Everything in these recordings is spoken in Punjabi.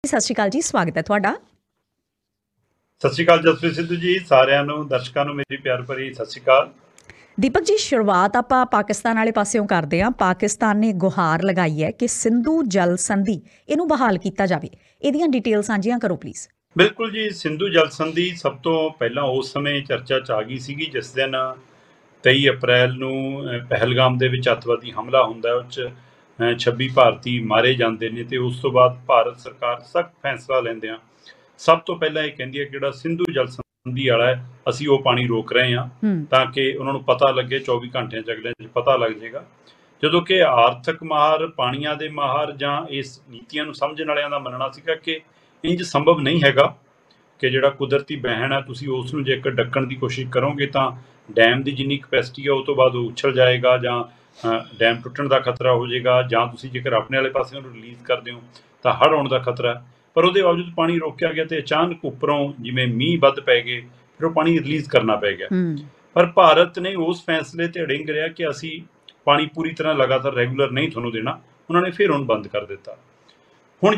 ਸਤਿ ਸ਼੍ਰੀ ਅਕਾਲ ਜੀ, ਸਵਾਗਤ ਹੈ ਤੁਹਾਡਾ। ਸਤਿ ਸ਼੍ਰੀ ਅਕਾਲ ਜਸਪ੍ਰੀਤ ਸਿੱਧੂ ਜੀ, ਸਾਰਿਆਂ ਨੂੰ ਦਰਸ਼ਕਾਂ ਨੂੰ ਮੇਰੀ ਪਿਆਰ ਭਰੀ ਸਤਿ ਸ਼੍ਰੀ ਅਕਾਲ। ਦੀਪਕ ਜੀ, ਸ਼ੁਰੂਆਤ ਆਪਾਂ ਪਾਕਿਸਤਾਨ ਵਾਲੇ ਪਾਸਿਓਂ ਕਰਦੇ ਹਾਂ। ਪਾਕਿਸਤਾਨ ਨੇ ਗੁਹਾਰ ਲਗਾਈ ਹੈ ਕਿ ਸਿੰਧੂ ਜਲ ਸੰਧੀ ਇਹਨੂੰ ਬਹਾਲ ਕੀਤਾ ਜਾਵੇ। ਇਹਦੀਆਂ ਡਿਟੇਲ ਸਾਂਝੀਆਂ ਕਰੋ ਪਲੀਜ਼। ਬਿਲਕੁਲ ਜੀ, ਸਿੰਧੂ ਜਲ ਸੰਧੀ ਸਭ ਤੋਂ ਪਹਿਲਾਂ ਉਸ ਸਮੇਂ ਚਰਚਾ 'ਚ ਆ ਗਈ ਸੀਗੀ ਜਿਸ ਦਿਨ 23 ਅਪ੍ਰੈਲ ਨੂੰ ਪਹਿਲਗਾਮ ਦੇ ਵਿੱਚ ਅੱਤਵਾਦੀ ਹਮਲਾ ਹੁੰਦਾ, ਉਹ 'ਚ 26 ਭਾਰਤੀ ਮਾਰੇ ਜਾਂਦੇ ਨੇ। ਤੇ ਉਸ ਤੋਂ ਬਾਅਦ ਭਾਰਤ ਸਰਕਾਰ ਸਖਤ ਫੈਸਲਾ ਲੈਂਦਿਆਂ ਸਭ ਤੋਂ ਪਹਿਲਾਂ ਇਹ ਕਹਿੰਦੀ ਹੈ ਕਿ ਜਿਹੜਾ ਸਿੰਧੂ ਜਲ ਸੰਧੀ ਵਾਲਾ ਹੈ, ਅਸੀਂ ਉਹ ਪਾਣੀ ਰੋਕ ਰਹੇ ਹਾਂ ਤਾਂ ਕਿ ਉਹਨਾਂ ਨੂੰ ਪਤਾ ਲੱਗੇ। 24 ਘੰਟਿਆਂ 'ਚ ਅਗਲੇ 'ਚ ਪਤਾ ਲੱਗ ਜਾਏਗਾ। ਜਦੋਂ ਕਿ ਆਰਥਿਕ ਮਾਹਰ, ਪਾਣੀਆਂ ਦੇ ਮਾਹਰ ਜਾਂ ਇਸ ਨੀਤੀਆਂ ਨੂੰ ਸਮਝਣ ਵਾਲਿਆਂ ਦਾ ਮੰਨਣਾ ਸੀਗਾ ਕਿ ਇੰਜ ਸੰਭਵ ਨਹੀਂ ਹੈਗਾ ਕਿ ਜਿਹੜਾ ਕੁਦਰਤੀ ਵਹਿਣ ਹੈ ਤੁਸੀਂ ਉਸ ਨੂੰ ਜੇਕਰ ਡੱਕਣ ਦੀ ਕੋਸ਼ਿਸ਼ ਕਰੋਗੇ ਤਾਂ ਡੈਮ ਦੀ ਜਿੰਨੀ ਕਪੈਸਿਟੀ ਹੈ ਉਹ ਤੋਂ ਬਾਅਦ ਉਹ ਉਛਲ ਜਾਏਗਾ ਜਾਂ ਡੈਮ ਟੁੱਟਣ ਦਾ ਖਤਰਾ ਹੋ ਜਾਏਗਾ, ਜਾਂ ਤੁਸੀਂ ਜੇਕਰ ਆਪਣੇ ਵਾਲੇ ਪਾਸੇ ਉਹਨੂੰ ਰਿਲੀਜ਼ ਕਰਦੇ ਹੋ ਤਾਂ ਹੜ੍ਹ ਆਉਣ ਦਾ ਖਤਰਾ ਹੈ। ਪਰ ਉਹਦੇ ਬਾਵਜੂਦ ਪਾਣੀ ਰੋਕਿਆ ਗਿਆ ਤੇ ਅਚਾਨਕ ਉੱਪਰੋਂ ਜਿਵੇਂ ਮੀਂਹ ਵੱਧ ਪੈ ਗਏ, ਫਿਰ ਉਹ ਪਾਣੀ ਰਿਲੀਜ਼ ਕਰਨਾ ਪੈ ਗਿਆ। ਪਰ ਭਾਰਤ ਨੇ ਉਸ ਫੈਸਲੇ ਤੇ ਅੜਿੰਗ ਰਿਹਾ ਕਿ ਅਸੀਂ ਪਾਣੀ ਪੂਰੀ ਤਰ੍ਹਾਂ ਲਗਾਤਾਰ ਰੈਗੂਲਰ ਨਹੀਂ ਤੁਹਾਨੂੰ ਦੇਣਾ। ਉਹਨਾਂ ਨੇ ਫਿਰ ਉਹਨੂੰ ਬੰਦ ਕਰ ਦਿੱਤਾ। ਹੁਣ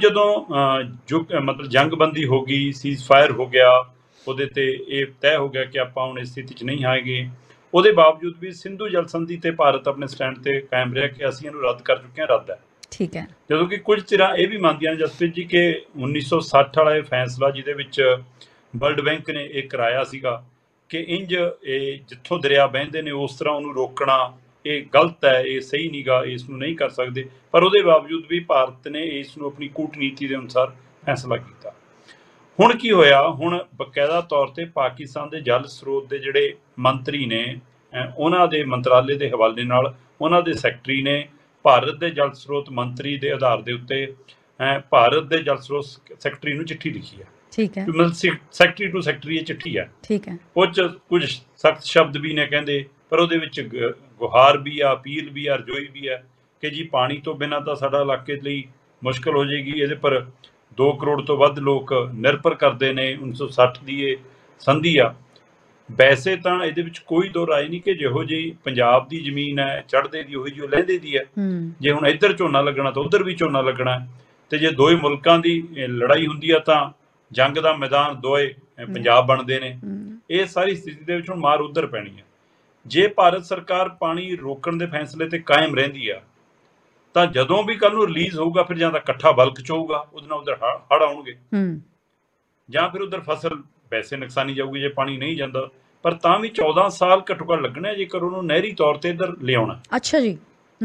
ਜਦੋਂ ਮਤਲਬ ਜੰਗਬੰਦੀ ਹੋ ਗਈ, ਸੀਜ਼ ਫਾਇਰ ਹੋ ਗਿਆ, ਉਹਦੇ ਤੇ ਇਹ ਤੈਅ ਹੋ ਗਿਆ ਕਿ ਆਪਾਂ ਹੁਣ ਇਸ ਸਥਿਤੀ 'ਚ ਨਹੀਂ ਆਏਗੇ, ਉਹਦੇ ਬਾਵਜੂਦ ਵੀ ਸਿੰਧੂ ਜਲ ਸੰਧੀ ਤੇ ਭਾਰਤ ਆਪਣੇ ਸਟੈਂਡ ਤੇ ਕਾਇਮ ਰਿਹਾ ਕਿ ਅਸੀਂ ਇਹਨੂੰ ਰੱਦ ਕਰ ਚੁੱਕੇ ਹਾਂ, ਰੱਦ ਹੈ। ਠੀਕ ਹੈ। ਜਦੋਂ ਕਿ ਕੁਝ ਧਿਰਾਂ ਇਹ ਵੀ ਮੰਨਦੀਆਂ ਨੇ ਜਸਪ੍ਰੀਤ ਜੀ ਕਿ 1960 ਵਾਲਾ ਇਹ ਫੈਸਲਾ ਜਿਹਦੇ ਵਿੱਚ ਵਰਲਡ ਬੈਂਕ ਨੇ ਇਹ ਕਰਾਇਆ ਸੀਗਾ ਕਿ ਇੰਜ ਇਹ ਜਿੱਥੋਂ ਦਰਿਆ ਵਹਿੰਦੇ ਨੇ ਉਸ ਤਰ੍ਹਾਂ ਉਹਨੂੰ ਰੋਕਣਾ ਇਹ ਗਲਤ ਹੈ, ਇਹ ਸਹੀ ਨੀਗਾ, ਇਸ ਨੂੰ ਨਹੀਂ ਕਰ ਸਕਦੇ। ਪਰ ਉਹਦੇ ਬਾਵਜੂਦ ਵੀ ਭਾਰਤ ਨੇ ਇਸ ਨੂੰ ਆਪਣੀ ਕੂਟਨੀਤੀ ਦੇ ਅਨੁਸਾਰ ਫੈਸਲਾ ਕੀਤਾ। ਹੁਣ ਕੀ ਹੋਇਆ, ਹੁਣ ਬਕਾਇਦਾ ਤੌਰ ਤੇ ਪਾਕਿਸਤਾਨ ਦੇ ਜਲ ਸਰੋਤ ਦੇ ਜਿਹੜੇ ਮੰਤਰੀ ਨੇ, ਉਹਨਾਂ ਦੇ ਮੰਤਰਾਲੇ ਦੇ ਹਵਾਲੇ ਨਾਲ ਉਹਨਾਂ ਦੇ ਸੈਕਟਰੀ ਨੇ ਭਾਰਤ ਦੇ ਜਲ ਸਰੋਤ ਮੰਤਰੀ ਦੇ ਆਧਾਰ ਦੇ ਉੱਤੇ ਭਾਰਤ ਦੇ ਜਲ ਸਰੋਤ ਸੈਕਟਰੀ ਨੂੰ ਚਿੱਠੀ ਲਿਖੀ ਹੈ। ਠੀਕ ਹੈ। ਮਤਲਬ ਸੈਕਟਰੀ ਟੂ ਸੈਕਟਰੀ ਇਹ ਚਿੱਠੀ ਹੈ। ਠੀਕ ਹੈ। ਉਹ 'ਚ ਕੁਝ ਸਖਤ ਸ਼ਬਦ ਵੀ ਨੇ ਕਹਿੰਦੇ, ਪਰ ਉਹਦੇ ਵਿੱਚ ਗੁਹਾਰ ਵੀ ਆ, ਅਪੀਲ ਵੀ ਆ, ਰਜੋਈ ਵੀ ਹੈ ਕਿ ਜੀ ਪਾਣੀ ਤੋਂ ਬਿਨਾਂ ਤਾਂ ਸਾਡਾ ਇਲਾਕੇ ਲਈ ਮੁਸ਼ਕਲ ਹੋ ਜਾਏਗੀ। ਇਹਦੇ ਪਰ 2 ਕਰੋੜ ਤੋਂ ਵੱਧ ਲੋਕ ਨਿਰਭਰ ਕਰਦੇ ਨੇ। 1960 ਦੀ ਇਹ ਸੰਧੀ ਆ। ਵੈਸੇ ਤਾਂ ਇਹਦੇ ਵਿੱਚ ਕੋਈ ਦੋ ਰਾਏ ਨਹੀਂ ਕਿ ਜਿਹੋ ਜਿਹੀ ਪੰਜਾਬ ਦੀ ਜ਼ਮੀਨ ਹੈ ਚੜ੍ਹਦੇ ਦੀ ਉਹੀ ਜਿਹੀ ਲਹਿੰਦੇ ਦੀ ਹੈ। ਜੇ ਹੁਣ ਇੱਧਰ ਝੋਨਾ ਲੱਗਣਾ ਤਾਂ ਉੱਧਰ ਵੀ ਝੋਨਾ ਲੱਗਣਾ, ਤੇ ਜੇ ਦੋਏ ਮੁਲਕਾਂ ਦੀ ਲੜਾਈ ਹੁੰਦੀ ਆ ਤਾਂ ਜੰਗ ਦਾ ਮੈਦਾਨ ਦੋਏ ਪੰਜਾਬ ਬਣਦੇ ਨੇ। ਇਹ ਸਾਰੀ ਸਥਿਤੀ ਦੇ ਵਿੱਚ ਹੁਣ ਮਾਰ ਉੱਧਰ ਪੈਣੀ ਹੈ। ਜੇ ਭਾਰਤ ਸਰਕਾਰ ਪਾਣੀ ਰੋਕਣ ਦੇ ਫੈਸਲੇ ਤੇ ਕਾਇਮ ਰਹਿੰਦੀ ਆ ਤਾਂ ਜਦੋਂ ਵੀ ਕੱਲ ਨੂੰ ਰਿਲੀਜ਼ ਹੋਊਗਾ ਫਿਰ ਜਾਂ ਤਾਂ ਇਕੱਠਾ ਬਲਕ ਚ ਹੋਊਗਾ, ਉਹਦੇ ਨਾਲ ਉਧਰ ਹੜ੍ਹ ਆਉਣਗੇ, ਜਾਂ ਫਿਰ ਉਧਰ ਫਸਲ ਵੈਸੇ ਨੁਕਸਾਨੀ ਜਾਊਗੀ ਜੇ ਪਾਣੀ ਨਹੀਂ ਜਾਂਦਾ। ਪਰ ਤਾਂ ਵੀ 14 ਸਾਲ ਘੱਟੋ ਘੱਟ ਲੱਗਣੇ ਜੇਕਰ ਉਹਨੂੰ ਨਹਿਰੀ ਤੌਰ ਤੇ ਇੱਧਰ ਲਿਆਉਣਾ। ਅੱਛਾ ਜੀ।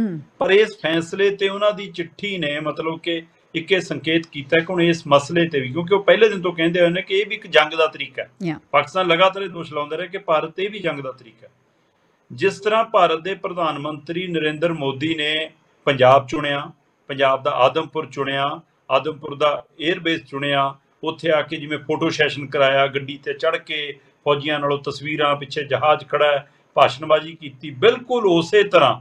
ਪਰ ਇਸ ਫੈਸਲੇ ਤੇ ਉਹਨਾਂ ਦੀ ਚਿੱਠੀ ਨੇ ਮਤਲਬ ਕਿ ਇੱਕ ਇਹ ਸੰਕੇਤ ਕੀਤਾ ਕਿ ਹੁਣ ਇਸ ਮਸਲੇ ਤੇ ਵੀ, ਕਿਉਂਕਿ ਉਹ ਪਹਿਲੇ ਦਿਨ ਤੋਂ ਕਹਿੰਦੇ ਹੋਏ ਨੇ ਕਿ ਇਹ ਵੀ ਇੱਕ ਜੰਗ ਦਾ ਤਰੀਕਾ ਹੈ। ਪਾਕਿਸਤਾਨ ਲਗਾਤਾਰ ਇਹ ਦੋਸ਼ ਲਾਉਂਦਾ ਰਿਹਾ ਕਿ ਭਾਰਤ ਇਹ ਵੀ ਜੰਗ ਦਾ ਤਰੀਕਾ ਹੈ। ਜਿਸ ਤਰ੍ਹਾਂ ਭਾਰਤ ਦੇ ਪ੍ਰਧਾਨ ਮੰਤਰੀ ਨਰਿੰਦਰ ਮੋਦੀ ਨੇ ਪੰਜਾਬ ਚੁਣਿਆ, ਪੰਜਾਬ ਦਾ ਆਦਮਪੁਰ ਚੁਣਿਆ, ਆਦਮਪੁਰ ਦਾ 에ਅਰਬੇਸ ਚੁਣਿਆ, ਉੱਥੇ ਆ ਕੇ ਜਿਵੇਂ ਫੋਟੋ ਸੈਸ਼ਨ ਕਰਾਇਆ, ਗੱਡੀ ਤੇ ਚੜ੍ਹ ਕੇ ਫੌਜੀਆਂ ਨਾਲੋਂ ਤਸਵੀਰਾਂ, ਪਿੱਛੇ ਜਹਾਜ਼ ਖੜਾ ਹੈ, ਭਾਸ਼ਣਬਾਜ਼ੀ ਕੀਤੀ, ਬਿਲਕੁਲ ਉਸੇ ਤਰ੍ਹਾਂ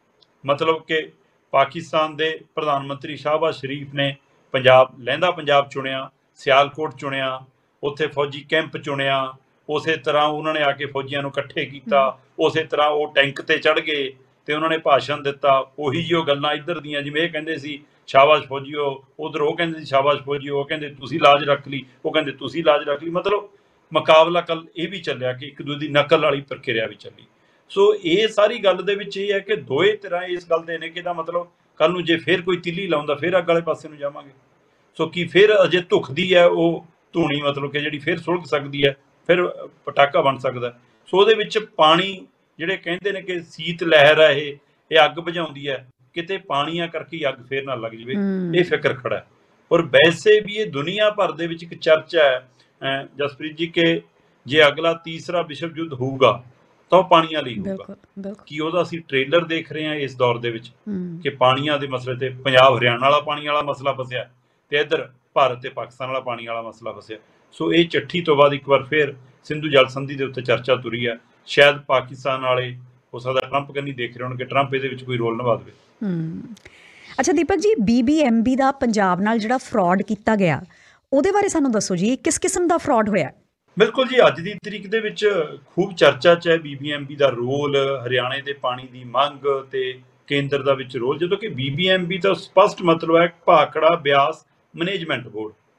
ਮਤਲਬ ਕਿ ਪਾਕਿਸਤਾਨ ਦੇ ਪ੍ਰਧਾਨ ਮੰਤਰੀ ਸ਼ਾਹਬਾਜ਼ ਸ਼ਰੀਫ ਨੇ ਲਹਿੰਦਾ ਪੰਜਾਬ ਚੁਣਿਆ, ਸਿਆਲਕੋਟ ਚੁਣਿਆ, ਉੱਥੇ ਫੌਜੀ ਕੈਂਪ ਚੁਣਿਆ, ਉਸੇ ਤਰ੍ਹਾਂ ਉਹਨਾਂ ਨੇ ਆ ਕੇ ਫੌਜੀਆਂ ਨੂੰ ਇਕੱਠੇ ਕੀਤਾ, ਉਸੇ ਤਰ੍ਹਾਂ ਉਹ ਟੈਂਕ ਤੇ ਚੜ੍ਹ ਗਏ ਤੇ ਉਹਨਾਂ ਨੇ ਭਾਸ਼ਣ ਦਿੱਤਾ। ਉਹੀ ਜਿਹੀ ਉਹ ਗੱਲਾਂ ਇੱਧਰ ਦੀਆਂ, ਜਿਵੇਂ ਇਹ ਕਹਿੰਦੇ ਸੀ ਸ਼ਾਹਬਾਜ਼ ਫੌਜੀਓ, ਉਧਰ ਉਹ ਕਹਿੰਦੇ ਸੀ ਸ਼ਾਹਬਾਜ਼ ਫੌਜੀਓ, ਉਹ ਕਹਿੰਦੇ ਤੁਸੀਂ ਲਾਜ ਰੱਖ ਲਈ, ਉਹ ਕਹਿੰਦੇ ਤੁਸੀਂ ਲਾਜ ਰੱਖ ਲਈ। ਮਤਲਬ ਮੁਕਾਬਲਾ ਕੱਲ ਇਹ ਵੀ ਚੱਲਿਆ ਕਿ ਇੱਕ ਦੂਜੇ ਦੀ ਨਕਲ ਵਾਲੀ ਪ੍ਰਕਿਰਿਆ ਵੀ ਚੱਲੀ। ਸੋ ਇਹ ਸਾਰੀ ਗੱਲ ਦੇ ਵਿੱਚ ਇਹ ਹੈ ਕਿ ਦੋਏ ਤਰ੍ਹਾਂ ਇਸ ਗੱਲ ਦੇ ਨੇ ਕਿ ਇਹਦਾ ਮਤਲਬ ਕੱਲ ਨੂੰ ਜੇ ਫਿਰ ਕੋਈ ਤਿੱਲੀ ਲਾਉਂਦਾ ਫਿਰ ਅੱਗ ਵਾਲੇ ਪਾਸੇ ਨੂੰ ਜਾਵਾਂਗੇ। ਸੋ ਕੀ ਫਿਰ ਅਜੇ ਧੁਖਦੀ ਹੈ ਉਹ ਧੂਣੀ, ਮਤਲਬ ਕਿ ਜਿਹੜੀ ਫਿਰ ਸੁਲਗ ਸਕਦੀ ਹੈ, ਫਿਰ ਪਟਾਕਾ ਬਣ ਸਕਦਾ। ਸੋ ਉਹਦੇ ਵਿੱਚ ਪਾਣੀ, ਜਿਹੜੇ ਕਹਿੰਦੇ ਨੇ ਕਿ ਸੀਤ ਲਹਿਰ ਹੈ, ਇਹ ਅੱਗ ਬੁਝਾਉਂਦੀ ਹੈ, ਕਿਤੇ ਪਾਣੀਆਂ ਕਰਕੇ ਹੀ ਅੱਗ ਫੇਰ ਨਾ ਲੱਗ ਜਾਵੇ, ਇਹ ਫਿਕਰ ਖੜਾ ਹੈ। ਔਰ ਵੈਸੇ ਵੀ ਇਹ ਦੁਨੀਆ ਭਰ ਦੇ ਵਿੱਚ ਇੱਕ ਚਰਚਾ ਹੈ ਜਸਪ੍ਰੀਤ ਜੀ ਕਿ ਜੇ ਅਗਲਾ ਤੀਸਰਾ ਵਿਸ਼ਵ ਯੁੱਧ ਹੋਊਗਾ ਤਾਂ ਉਹ ਪਾਣੀਆਂ ਲਈ ਹੋਊਗਾ। ਕੀ ਉਹਦਾ ਅਸੀਂ ਟ੍ਰੇਲਰ ਦੇਖ ਰਹੇ ਹਾਂ ਇਸ ਦੌਰ ਦੇ ਵਿੱਚ ਕਿ ਪਾਣੀਆਂ ਦੇ ਮਸਲੇ ਤੇ ਪੰਜਾਬ ਹਰਿਆਣਾ ਵਾਲਾ ਪਾਣੀ ਵਾਲਾ ਮਸਲਾ ਫਸਿਆ ਤੇ ਇੱਧਰ ਭਾਰਤ ਤੇ ਪਾਕਿਸਤਾਨ ਵਾਲਾ ਪਾਣੀ ਵਾਲਾ ਮਸਲਾ ਫਸਿਆ। ਸੋ ਇਹ ਚਿੱਠੀ ਤੋਂ ਬਾਅਦ ਇੱਕ ਵਾਰ ਫਿਰ ਸਿੰਧੂ ਜਲ ਸੰਧੀ ਦੇ ਉੱਤੇ ਚਰਚਾ ਤੁਰੀ ਹੈ। ਸ਼ਾਇਦ ਪਾਕਿਸਤਾਨ ਵਾਲੇ ਹੋ ਸਕਦਾ ਟਰੰਪ ਕੰਨੀ ਦੇਖ ਰਹੇ ਹੋਣ ਕਿ ਟਰੰਪ ਇਹਦੇ ਵਿੱਚ ਕੋਈ ਰੋਲ ਨਿਭਾ ਦੇਵੇ। ਅੱਛਾ ਦੀਪਕ ਜੀ, BBMB ਦਾ ਪੰਜਾਬ ਨਾਲ ਜਿਹੜਾ ਫਰਾਡ ਕੀਤਾ ਗਿਆ ਉਹਦੇ ਬਾਰੇ ਸਾਨੂੰ ਦੱਸੋ ਜੀ, ਕਿਸ ਕਿਸਮ ਦਾ ਫਰਾਡ ਹੋਇਆ? ਬਿਲਕੁਲ ਜੀ, ਅੱਜ ਦੀ ਤਰੀਕ ਦੇ ਵਿੱਚ ਖੂਬ ਚਰਚਾ 'ਚ ਹੈ BBMB ਦਾ ਰੋਲ, ਹਰਿਆਣੇ ਦੇ ਪਾਣੀ ਦੀ ਮੰਗ ਤੇ ਕੇਂਦਰ ਦਾ ਵਿੱਚ ਰੋਲ। ਜਦੋਂ ਕਿ BBMB ਦਾ ਸਪਸ਼ਟ ਮਤਲਬ ਹੈ ਭਾਖੜਾ ਬਿਆਸ ਮੈਨੇਜਮੈਂਟ ਬੋਰਡ,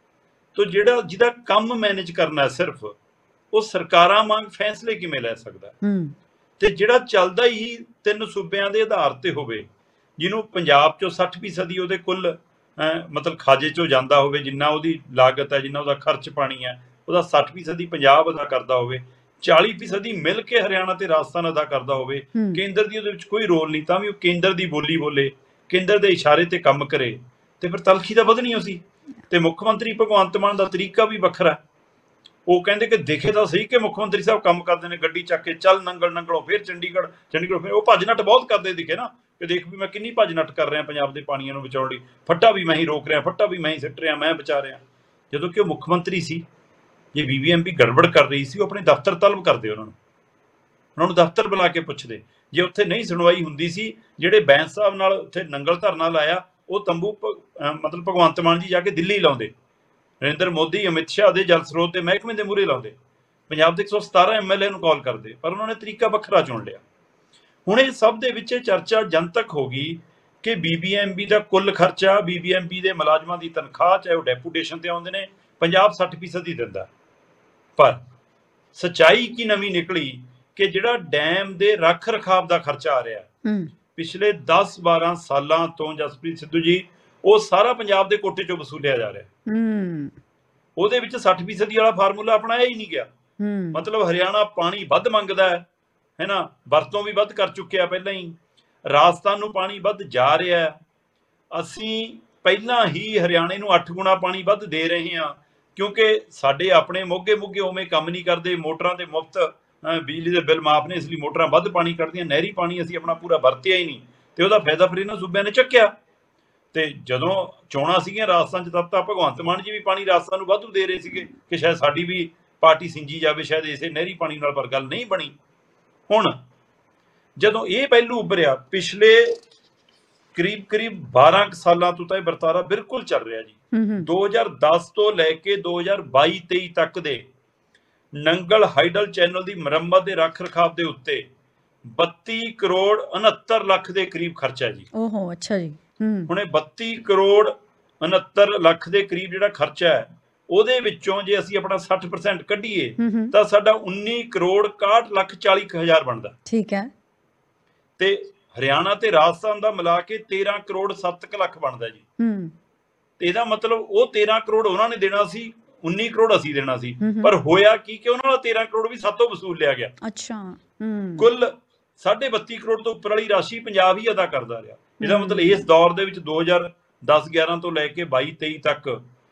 ਤੋ ਜਿਹੜਾ ਜਿਹਦਾ ਕੰਮ ਮੈਨੇਜ ਕਰਨਾ ਸਿਰਫ, ਉਹ ਸਰਕਾਰਾਂ ਵਾਂਗ ਫੈਸਲੇ ਕਿਵੇਂ ਲੈ ਸਕਦਾ? ਤੇ ਜਿਹੜਾ ਚੱਲਦਾ ਹੀ 3 ਸੂਬਿਆਂ ਦੇ ਆਧਾਰ ਤੇ ਹੋਵੇ, ਜਿਹਨੂੰ ਪੰਜਾਬ ਚੋਂ 60% ਉਹਦੇ ਕੁੱਲ ਮਤਲਬ ਖਾਜੇ ਚੋਂ ਜਾਂਦਾ ਹੋਵੇ, ਜਿੰਨਾ ਉਹਦੀ ਲਾਗਤ ਹੈ, ਜਿੰਨਾ ਉਹਦਾ ਖਰਚ ਪਾਣੀ ਹੈ, ਉਹਦਾ 60% ਪੰਜਾਬ ਅਦਾ ਕਰਦਾ ਹੋਵੇ, 40% ਮਿਲ ਕੇ ਹਰਿਆਣਾ ਤੇ ਰਾਜਸਥਾਨ ਅਦਾ ਕਰਦਾ ਹੋਵੇ, ਕੇਂਦਰ ਦੀ ਉਹਦੇ ਵਿੱਚ ਕੋਈ ਰੋਲ ਨਹੀਂ, ਤਾਂ ਵੀ ਉਹ ਕੇਂਦਰ ਦੀ ਬੋਲੀ ਬੋਲੇ, ਕੇਂਦਰ ਦੇ ਇਸ਼ਾਰੇ ਤੇ ਕੰਮ ਕਰੇ, ਤੇ ਫਿਰ ਤਲਖੀ ਤਾਂ ਵਧਣੀ ਹੋ ਸੀ। ਤੇ ਮੁੱਖ ਮੰਤਰੀ ਭਗਵੰਤ ਮਾਨ ਦਾ ਤਰੀਕਾ ਵੀ ਵੱਖਰਾ। ਉਹ ਕਹਿੰਦੇ ਕਿ ਦੇਖੇ ਤਾਂ ਸਹੀ ਕਿ ਮੁੱਖ ਮੰਤਰੀ ਸਾਹਿਬ ਕੰਮ ਕਰਦੇ ਨੇ, ਗੱਡੀ ਚੱਕ ਕੇ ਚੱਲ ਨੰਗਲੋਂ ਫਿਰ ਚੰਡੀਗੜ੍ਹ ਫਿਰ ਉਹ ਭੱਜ ਨੱਠ ਬਹੁਤ ਕਰਦੇ ਦਿਖੇ ਨਾ, ਕਿ ਦੇਖ ਵੀ ਮੈਂ ਕਿੰਨੀ ਭੱਜ ਨੱਠ ਕਰ ਰਿਹਾ ਪੰਜਾਬ ਦੇ ਪਾਣੀਆਂ ਨੂੰ ਬਚਾਉਣ ਲਈ, ਫੱਟਾ ਵੀ ਮੈਂ ਹੀ ਰੋਕ ਰਿਹਾ, ਫੱਟਾ ਵੀ ਮੈਂ ਹੀ ਸਿੱਟ ਰਿਹਾ, ਮੈਂ ਬਚਾ ਰਿਹਾ। ਜਦੋਂ ਕਿ ਉਹ ਮੁੱਖ ਮੰਤਰੀ ਸੀ, ਜੇ BBMP ਗੜਬੜ ਕਰ ਰਹੀ ਸੀ, ਉਹ ਆਪਣੇ ਦਫ਼ਤਰ ਤਲਬ ਕਰਦੇ, ਉਹਨਾਂ ਨੂੰ ਦਫ਼ਤਰ ਬੁਲਾ ਕੇ ਪੁੱਛਦੇ। ਜੇ ਉੱਥੇ ਨਹੀਂ ਸੁਣਵਾਈ ਹੁੰਦੀ ਸੀ, ਜਿਹੜੇ ਬੈਂਸ ਸਾਹਿਬ ਨਾਲ ਉੱਥੇ ਨੰਗਲ ਧਰਨਾ ਲਾਇਆ, ਉਹ ਤੰਬੂ ਮਤਲਬ ਭਗਵੰਤ ਮਾਨ ਜੀ ਜਾ ਕੇ ਦਿੱਲੀ ਲਾਉਂਦੇ, ਨਰਿੰਦਰ ਮੋਦੀ ਅਮਿਤ ਸ਼ਾਹ ਦੇ ਜਲ ਸਰੋਤ ਦੇ ਮਹਿਕਮੇ ਦੇ ਮੂਹਰੇ ਲਾਉਂਦੇ, ਪੰਜਾਬ ਦੇ 117 MLA ਨੂੰ ਕਾਲ ਕਰਦੇ, ਪਰ ਉਹਨਾਂ ਨੇ ਤਰੀਕਾ ਵੱਖਰਾ ਚੁਣ ਲਿਆ। ਹੁਣ ਇਹ ਸਭ ਦੇ ਵਿੱਚ ਚਰਚਾ ਜਨਤਕ ਹੋ ਗਈ ਕਿ BBMP ਦਾ ਕੁੱਲ ਖਰਚਾ, BBMP ਦੇ ਮੁਲਾਜ਼ਮਾਂ ਦੀ ਤਨਖਾਹ, ਚਾਹੇ ਉਹ ਡੈਪੂਟੇਸ਼ਨ ਤੇ ਆਉਂਦੇ ਨੇ, ਪੰਜਾਬ 60% ਹੀ ਦਿੰਦਾ। ਪਰ ਸੱਚਾਈ ਕੀ ਨਵੀਂ ਨਿਕਲੀ ਕਿ ਜਿਹੜਾ ਡੈਮ ਦੇ ਰੱਖ ਰਖਾਵ ਦਾ ਖਰਚਾ ਆ ਰਿਹਾ ਪਿਛਲੇ 10-12 ਸਾਲਾਂ ਤੋਂ, ਜਸਪ੍ਰੀਤ ਸਿੱਧੂ ਜੀ, ਉਹ ਸਾਰਾ ਪੰਜਾਬ ਦੇ ਕੋਟੇ ਚੋਂ ਵਸੂਲਿਆ ਜਾ ਰਿਹਾ। ਉਹਦੇ ਵਿੱਚ 60% ਵਾਲਾ ਫਾਰਮੂਲਾ ਅਪਣਾਇਆ ਹੀ ਨਹੀਂ ਗਿਆ। ਮਤਲਬ ਹਰਿਆਣਾ ਪਾਣੀ ਵੱਧ ਮੰਗਦਾ ਹੈ ਨਾ, ਵਰਤੋਂ ਵੀ ਵੱਧ ਕਰ ਚੁੱਕਿਆ ਪਹਿਲਾਂ ਹੀ, ਰਾਜਸਥਾਨ ਨੂੰ ਪਾਣੀ ਵੱਧ ਜਾ ਰਿਹਾ ਹੈ, ਅਸੀਂ ਪਹਿਲਾਂ ਹੀ ਹਰਿਆਣੇ ਨੂੰ 8 ਗੁਣਾ ਪਾਣੀ ਵੱਧ ਦੇ ਰਹੇ ਹਾਂ, ਕਿਉਂਕਿ ਸਾਡੇ ਆਪਣੇ ਮੋਗੇ ਉਵੇਂ ਕੰਮ ਨਹੀਂ ਕਰਦੇ, ਮੋਟਰਾਂ ਦੇ ਮੁਫਤ ਬਿਜਲੀ ਦੇ ਬਿੱਲ ਮਾਫ ਨੇ, ਇਸ ਲਈ ਮੋਟਰਾਂ ਵੱਧ ਪਾਣੀ ਕੱਢਦੀਆਂ, ਨਹਿਰੀ ਪਾਣੀ ਅਸੀਂ ਆਪਣਾ ਪੂਰਾ ਵਰਤਿਆ ਹੀ ਨਹੀਂ, ਤੇ ਉਹਦਾ ਫਾਇਦਾ ਫਿਰ ਇਹਨਾਂ ਸੂਬਿਆਂ ਨੇ ਚੱਕਿਆ। ਤੇ ਜਦੋਂ ਚੋਣਾਂ ਸੀਗੀਆਂ ਰਾਜਸਥਾਨ 'ਚ, ਤਾਂ ਭਗਵੰਤ ਮਾਨ ਜੀ ਵੀ ਪਾਣੀ ਰਾਜਸਥਾਨ ਨੂੰ ਵਾਧੂ ਦੇ ਰਹੇ ਸੀਗੇ ਕਿ ਸ਼ਾਇਦ ਸਾਡੀ ਵੀ ਪਾਰਟੀ ਸਿੰਜੀ ਜਾਵੇ, ਸ਼ਾਇਦ ਇਸੇ ਨਹਿਰੀ ਪਾਣੀ ਨਾਲ, ਪਰ ਗੱਲ ਨਹੀਂ ਬਣੀ। ਹੁਣ ਜਦੋਂ ਇਹ ਪਹਿਲੂ ਉੱਭਰਿਆ, ਪਿਛਲੇ ਕਰੀਬ 12 ਸਾਲਾਂ ਤੋਂ ਤਾਂ ਇਹ ਵਰਤਾਰਾ ਬਿਲਕੁਲ ਚੱਲ ਰਿਹਾ ਜੀ। 2010 ਤੋਂ ਲੈ ਕੇ 2022-23 ਤੱਕ ਦੇ ਨੰਗਲ ਹਾਈਡਲ ਚੈਨਲ ਦੀ ਮੁਰੰਮਤ ਦੇ ਰੱਖ ਰਖਾਵ ਦੇ ਉੱਤੇ 32 ਕਰੋੜ 69 ਲੱਖ ਦੇ ਕਰੀਬ ਖਰਚਾ ਜੀ। ਓਹੋ, ਅੱਛਾ ਜੀ। ਹੁਣ ਇਹ 32 ਕਰੋੜ 69 ਲੱਖ ਦੇ ਕਰੀਬ ਜਿਹੜਾ ਖਰਚਾ ਹੈ, ਉਹਦੇ ਵਿੱਚੋਂ ਜੇ ਅਸੀਂ ਆਪਣਾ 60% ਕੱਢੀਏ ਤਾਂ ਸਾਡਾ 19 ਕਰੋੜ 61 ਲੱਖ 40 ਹਜ਼ਾਰ ਬਣਦਾ। ਠੀਕ ਹੈ। ਤੇ ਹਰਿਆਣਾ ਤੇ ਰਾਜਸਥਾਨ ਦਾ ਮਿਲਾ ਕੇ 13 ਕਰੋੜ 7 ਲੱਖ ਬਣਦਾ ਜੀ। ਤੇ ਇਹਦਾ ਮਤਲਬ ਉਹ 13 ਕਰੋੜ ਉਹਨਾਂ ਨੇ ਦੇਣਾ ਸੀ, 19 ਕਰੋੜ ਅਸੀਂ ਦੇਣਾ ਸੀ, ਪਰ ਹੋਇਆ ਕੀ ਕਿ ਉਹਨਾਂ ਦਾ 13 ਕਰੋੜ ਵੀ ਸਾਤੋਂ ਵਸੂਲ ਲਿਆ ਗਿਆ। ਅੱਛਾ। ਕੁੱਲ 32.5 ਕਰੋੜ ਤੋਂ ਉੱਪਰ ਵਾਲੀ ਰਾਸ਼ੀ ਪੰਜਾਬ ਹੀ ਅਦਾ ਕਰਦਾ ਰਿਹਾ। ਇਹਦਾ ਮਤਲਬ ਇਸ ਦੌਰ ਦੇ ਵਿੱਚ 2010-11 ਤੋਂ ਲੈ ਕੇ 22-23 ਤੱਕ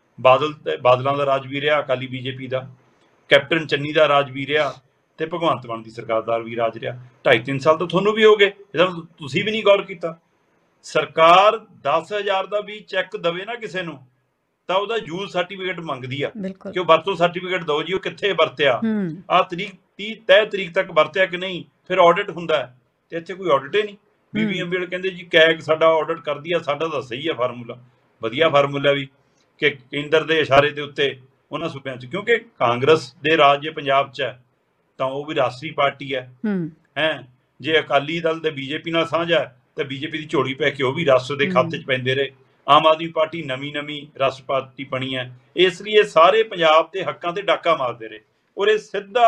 ਬਾਦਲਾਂ ਦਾ ਰਾਜ ਵੀ ਰਿਹਾ, ਅਕਾਲੀ BJP ਦਾ, ਕੈਪਟਨ ਚੰਨੀ ਦਾ ਰਾਜ ਵੀ ਰਿਹਾ, ਤੇ ਭਗਵੰਤ ਮਾਨ ਦੀ ਸਰਕਾਰ ਦਾ ਵੀ ਰਾਜ ਰਿਹਾ। 2.5-3 ਸਾਲ ਤਾਂ ਤੁਹਾਨੂੰ ਵੀ ਹੋ ਗਏ, ਇਹਦਾ ਤੁਸੀਂ ਵੀ ਨਹੀਂ ਗੌਰ ਕੀਤਾ। ਸਰਕਾਰ 10,000 ਦਾ ਵੀ ਚੈੱਕ ਦਵੇ ਨਾ ਕਿਸੇ ਨੂੰ, ਤਾਂ ਉਹਦਾ ਯੂਜ਼ ਸਰਟੀਫਿਕੇਟ ਮੰਗਦੀ ਆ ਕਿ ਉਹ ਵਰਤੋਂ ਸਰਟੀਫਿਕੇਟ ਦਿਓ ਜੀ, ਉਹ ਕਿੱਥੇ ਵਰਤਿਆ, ਆਹ ਤੈਅ ਤਰੀਕ ਤੱਕ ਵਰਤਿਆ ਕਿ ਨਹੀਂ, ਫਿਰ ਆਡਿਟ ਹੁੰਦਾ। ਤੇ ਇੱਥੇ ਕੋਈ ਆਡਿਟ ਹੀ ਨਹੀਂ। BBMP ਵਾਲੇ ਕਹਿੰਦੇ ਜੀ ਕੈਗ ਸਾਡਾ ਆਡਿਟ ਕਰਦੀ ਆ, ਸਾਡਾ ਤਾਂ ਸਹੀ ਆ ਫਾਰਮੂਲਾ, ਵਧੀਆ ਫਾਰਮੂਲਾ ਵੀ, ਕਿ ਕੇਂਦਰ ਦੇ ਇਸ਼ਾਰੇ ਦੇ ਉੱਤੇ ਉਹਨਾਂ ਸੂਬਿਆਂ 'ਚ, ਕਿਉਂਕਿ ਕਾਂਗਰਸ ਦੇ ਰਾਜ ਜੇ ਪੰਜਾਬ 'ਚ ਹੈ ਤਾਂ ਉਹ ਵੀ ਰਾਸ਼ਟਰੀ ਪਾਰਟੀ ਹੈ। ਜੇ ਅਕਾਲੀ ਦਲ ਤੇ BJP ਨਾਲ ਸਾਂਝਾ ਤਾਂ BJP ਦੀ ਝੋਲੀ ਪੈ ਕੇ ਉਹ ਵੀ ਰਾਸ਼ਟਰ ਦੇ ਖਾਤੇ 'ਚ ਪੈਂਦੇ ਰਹੇ। ਆਮ ਆਦਮੀ ਪਾਰਟੀ ਨਵੀਂ ਰਾਸ਼ਟਰ ਪਾਰਟੀ ਬਣੀ ਹੈ, ਇਸ ਲਈ ਇਹ ਸਾਰੇ ਪੰਜਾਬ ਦੇ ਹੱਕਾਂ ਤੇ ਡਾਕਾ ਮਾਰਦੇ ਰਹੇ। ਔਰ ਇਹ ਸਿੱਧਾ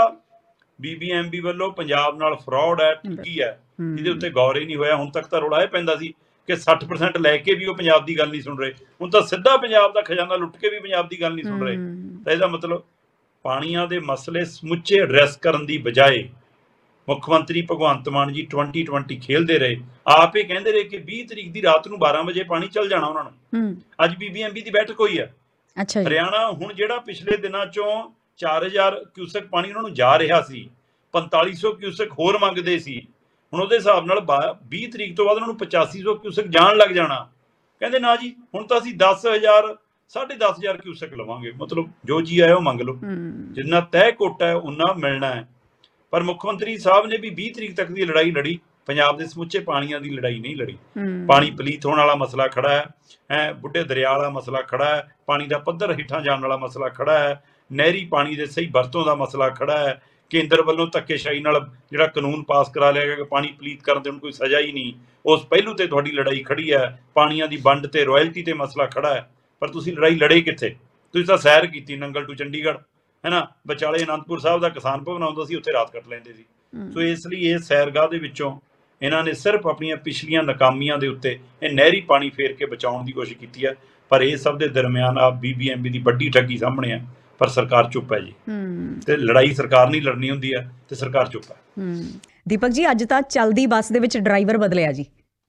BBMP ਵੱਲੋਂ ਪੰਜਾਬ ਨਾਲ ਫਰਾਡ ਹੈ, ਠੱਗੀ ਹੈ, ਜਿਹਦੇ ਉੱਤੇ ਗੌਰ ਹੀ ਨਹੀਂ ਹੋਇਆ। ਹੁਣ ਤੱਕ ਤਾਂ ਰੌਲਾ ਇਹ ਪੈਂਦਾ ਸੀ ਕਿ 60% ਲੈ ਕੇ ਵੀ ਉਹ ਪੰਜਾਬ ਦੀ ਗੱਲ ਨਹੀਂ ਸੁਣ ਰਹੇ, ਹੁਣ ਤਾਂ ਸਿੱਧਾ ਪੰਜਾਬ ਦਾ ਖਜ਼ਾਨਾ ਲੁੱਟ ਕੇ ਵੀ ਪੰਜਾਬ ਦੀ ਗੱਲ ਨਹੀਂ ਸੁਣ ਰਹੇ। ਤਾਂ ਇਹਦਾ ਮਤਲਬ ਪਾਣੀਆਂ ਦੇ ਮਸਲੇ ਸਮੁੱਚੇ ਐਡਰੈਸ ਕਰਨ ਦੀ ਬਜਾਏ ਮੁੱਖ ਮੰਤਰੀ ਭਗਵੰਤ ਮਾਨ ਜੀ 2020 ਖੇਲਦੇ ਰਹੇ। ਆਪ ਇਹ ਕਹਿੰਦੇ ਰਹੇ ਕਿ 20 ਤਰੀਕ ਦੀ ਰਾਤ ਨੂੰ 12 ਵਜੇ ਪਾਣੀ ਚੱਲ ਜਾਣਾ ਉਹਨਾਂ ਨੂੰ। ਅੱਜ BBMP ਦੀ ਬੈਠਕ ਹੋਈ ਹੈ। ਹਰਿਆਣਾ ਹੁਣ ਜਿਹੜਾ ਪਿਛਲੇ ਦਿਨਾਂ ਚੋਂ 4000 ਕਿਊਸੈਕ ਪਾਣੀ ਉਹਨਾਂ ਨੂੰ ਜਾ ਰਿਹਾ ਸੀ, 4500 ਕਿਊਸੈਕ ਹੋਰ ਮੰਗਦੇ ਸੀ, ਹੁਣ ਉਹਦੇ ਹਿਸਾਬ ਨਾਲ 20 ਤਰੀਕ ਤੋਂ ਬਾਅਦ ਉਹਨਾਂ ਨੂੰ 8500 ਕਿਊਸੈਕ ਜਾਣ ਲੱਗ ਜਾਣਾ। ਕਹਿੰਦੇ ਨਾ ਜੀ, ਹੁਣ ਤਾਂ ਅਸੀਂ 10,000 10,500 ਕਿਊਸੈਕ ਲਵਾਂਗੇ, ਮਤਲਬ ਜੋ ਜੀ ਆਇਆ ਉਹ ਮੰਗ ਲਓ, ਜਿੰਨਾ ਤੈਅ ਕੋਟਾ ਹੈ ਉਨਾ ਮਿਲਣਾ ਹੈ। ਪਰ ਮੁੱਖ ਮੰਤਰੀ ਸਾਹਿਬ ਨੇ ਵੀ 20 ਤਰੀਕ ਤੱਕ ਦੀ ਲੜਾਈ ਲੜੀ, ਪੰਜਾਬ ਦੇ ਸਮੁੱਚੇ ਪਾਣੀਆਂ ਦੀ ਲੜਾਈ ਨਹੀਂ ਲੜੀ। ਪਾਣੀ ਪਲੀਤ ਹੋਣ ਵਾਲਾ ਮਸਲਾ ਖੜਾ ਹੈ, ਬੁੱਢੇ ਦਰਿਆ ਵਾਲਾ ਮਸਲਾ ਖੜਾ ਹੈ, ਪਾਣੀ ਦਾ ਪੱਧਰ ਹੇਠਾਂ ਜਾਣ ਵਾਲਾ ਮਸਲਾ ਖੜਾ ਹੈ, ਨਹਿਰੀ ਪਾਣੀ ਦੇ ਸਹੀ ਵਰਤੋਂ ਦਾ ਮਸਲਾ ਖੜਾ ਹੈ। ਕੇਂਦਰ ਵੱਲੋਂ ਧੱਕੇਸ਼ਾਹੀ ਨਾਲ ਜਿਹੜਾ ਕਾਨੂੰਨ ਪਾਸ ਕਰਾ ਲਿਆ ਗਿਆ ਕਿ ਪਾਣੀ ਪਲੀਤ ਕਰਨ ਤੇ ਹੁਣ ਕੋਈ ਸਜ਼ਾ ਹੀ ਨਹੀਂ, ਉਸ ਪਹਿਲੂ ਤੇ ਤੁਹਾਡੀ ਲੜਾਈ ਖੜੀ ਹੈ। ਪਾਣੀਆਂ ਦੀ ਵੰਡ ਤੇ ਰਾਇਲਟੀ ਤੇ ਮਸਲਾ ਖੜਾ ਹੈ, ਪਰ ਤੁਸੀਂ ਲੜਾਈ ਲੜੇ ਕਿੱਥੇ? ਤੁਸੀਂ ਤਾਂ ਸੈਰ ਕੀਤੀ ਨੰਗਲ ਟੂ ਚੰਡੀਗੜ੍ਹ, ਹੈ ਨਾ, ਵਿਚਾਲੇ ਅਨੰਦਪੁਰ ਸਾਹਿਬ ਦਾ ਕਿਸਾਨ ਭਵਨ ਆਉਂਦਾ ਸੀ, ਉੱਥੇ ਰਾਤ ਕੱਟ ਲੈਂਦੇ ਸੀ। ਸੋ ਇਸ ਲਈ ਇਹ ਸੈਰਗਾਹ ਦੇ ਵਿੱਚੋਂ ਇਹਨਾਂ ਨੇ ਸਿਰਫ ਆਪਣੀਆਂ ਪਿਛਲੀਆਂ ਨਾਕਾਮੀਆਂ ਦੇ ਉੱਤੇ ਇਹ ਨਹਿਰੀ ਪਾਣੀ ਫੇਰ ਕੇ ਬਚਾਉਣ ਦੀ ਕੋਸ਼ਿਸ਼ ਕੀਤੀ ਹੈ। ਪਰ ਇਹ ਸਭ ਦੇ ਦਰਮਿਆਨ ਆ BBMB ਦੀ ਵੱਡੀ ਠੱਗੀ ਸਾਹਮਣੇ ਆ, ਪਰ ਸਰਕਾਰ ਚੁੱਪ ਹੈ ਜੀ। ਤੇ ਲੜਾਈ ਸਰਕਾਰ ਨਹੀਂ ਲੜਨੀ ਹੁੰਦੀ ਹੈ ਤੇ ਸਰਕਾਰ ਚੁੱਪ ਹੈ। ਦੀਪਕ ਜੀ, ਅੱਜ ਤਾਂ ਚੱਲਦੀ ਬੱਸ ਦੇ ਵਿੱਚ ਡਰਾਈਵਰ ਬਦਲਿਆ ਜੀ।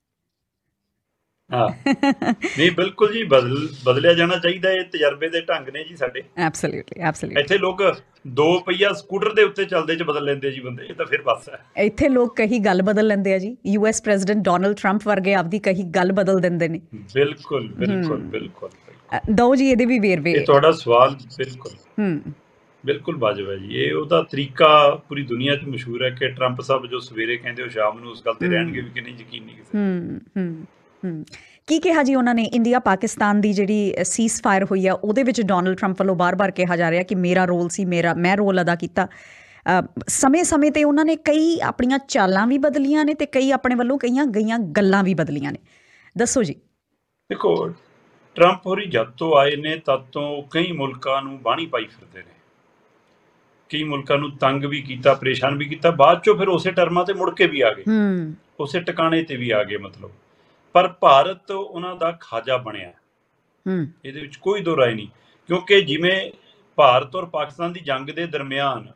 ਹਾਂ, ਨਹੀਂ ਬਿਲਕੁਲ ਜੀ, ਬਦਲਿਆ ਜਾਣਾ ਚਾਹੀਦਾ। ਇਹ ਤਜਰਬੇ ਦੇ ਢੰਗ ਨੇ ਜੀ ਸਾਡੇ। ਐਬਸੋਲੂਟਲੀ। ਇੱਥੇ ਲੋਕ 2 ਪਹੀਆ ਸਕੂਟਰ ਦੇ ਉੱਤੇ ਚੱਲਦੇ ਚ ਬਦਲ ਲੈਂਦੇ ਜੀ ਬੰਦੇ, ਇਹ ਤਾਂ ਫਿਰ ਬੱਸ ਹੈ। ਇੱਥੇ ਲੋਕ ਕਹੀ ਗੱਲ ਬਦਲ ਲੈਂਦੇ ਆ ਜੀ। US ਪ੍ਰੈਜ਼ੀਡੈਂਟ ਡੋਨਲਡ ਟਰੰਪ ਵਰਗੇ ਆਪਦੀ ਕਹੀ ਗੱਲ ਬਦਲ ਦਿੰਦੇ ਨੇ। ਬਿਲਕੁਲ ਬਿਲਕੁਲ ਬਿਲਕੁਲ। ਦੋ ਜੀ ਇਹਦੇ ਵੀ ਵੇਰਵੇ। ਇਹ ਤੁਹਾਡਾ ਸਵਾਲ ਬਿਲਕੁਲ ਵਾਜਬ ਹੈ ਜੀ। ਇਹ ਉਹਦਾ ਤਰੀਕਾ ਪੂਰੀ ਦੁਨੀਆ 'ਚ ਮਸ਼ਹੂਰ ਹੈ ਕਿ ਟਰੰਪ ਸਾਹਿਬ ਜੋ ਸਵੇਰੇ ਕਹਿੰਦੇ ਉਹ ਸ਼ਾਮ ਨੂੰ ਉਸ ਗੱਲ ਤੇ ਰਹਿਣਗੇ ਵੀ ਕਿ ਨਹੀਂ, ਯਕੀਨ ਨਹੀਂ ਕਿਸੇ। ਕੀ ਕਿਹਾ ਜੀ ਉਹਨਾਂ ਨੇ? ਇੰਡੀਆ ਪਾਕਿਸਤਾਨ ਦੀ ਜਿਹੜੀ ਸੀਜ਼ ਫਾਇਰ ਹੋਈ ਆ ਉਹਦੇ ਵਿੱਚ ਡੋਨਲਡ ਟਰੰਪ ਵੱਲੋਂ ਬਾਰ-ਬਾਰ ਕਿਹਾ ਜਾ ਰਿਹਾ ਕਿ ਮੇਰਾ ਰੋਲ ਸੀ, ਮੈਂ ਰੋਲ ਅਦਾ ਕੀਤਾ। ਸਮੇਂ-ਸਮੇਂ ਤੇ ਉਹਨਾਂ ਨੇ ਕਈ ਆਪਣੀਆਂ ਚਾਲਾਂ ਵੀ ਬਦਲੀਆਂ ਨੇ ਤੇ ਕਈ ਆਪਣੇ ਵੱਲੋਂ ਗਈਆਂ ਗੱਲਾਂ ਵੀ ਬਦਲੀਆਂ ਨੇ। ਦੱਸੋ ਜੀ। ਦੇਖੋ, ਟਰੰਪ ਹੋਰੀ ਜਦ ਤੋਂ ਆਏ ਨੇ ਤਦ ਤੋਂ ਕਈ ਮੁਲਕਾਂ ਨੂੰ ਬਾਣੀ ਪਾਈ ਫਿਰਦੇ ਨੇ, ਕਈ ਮੁਲਕਾਂ ਨੂੰ ਤੰਗ ਵੀ ਕੀਤਾ, ਪਰੇਸ਼ਾਨ ਵੀ ਕੀਤਾ। ਬਾਅਦ ਚੋਂ ਫਿਰ ਉਸੇ ਟਰਮਾਂ ਤੇ ਮੁੜ ਕੇ ਵੀ ਆ ਗਏ, ਉਸੇ ਟਿਕਾਣੇ ਤੇ ਵੀ ਆ ਗਏ ਮਤਲਬ। ਪਰ ਭਾਰਤ ਉਹਨਾਂ ਦਾ ਖਾਜਾ ਬਣਿਆ, ਇਹਦੇ ਵਿੱਚ ਕੋਈ ਦੋ ਰਾਏ ਨਹੀਂ। ਕਿਉਂਕਿ ਜਿਵੇਂ ਭਾਰਤ ਔਰ ਪਾਕਿਸਤਾਨ ਦੀ ਜੰਗ ਦੇ ਦਰਮਿਆਨ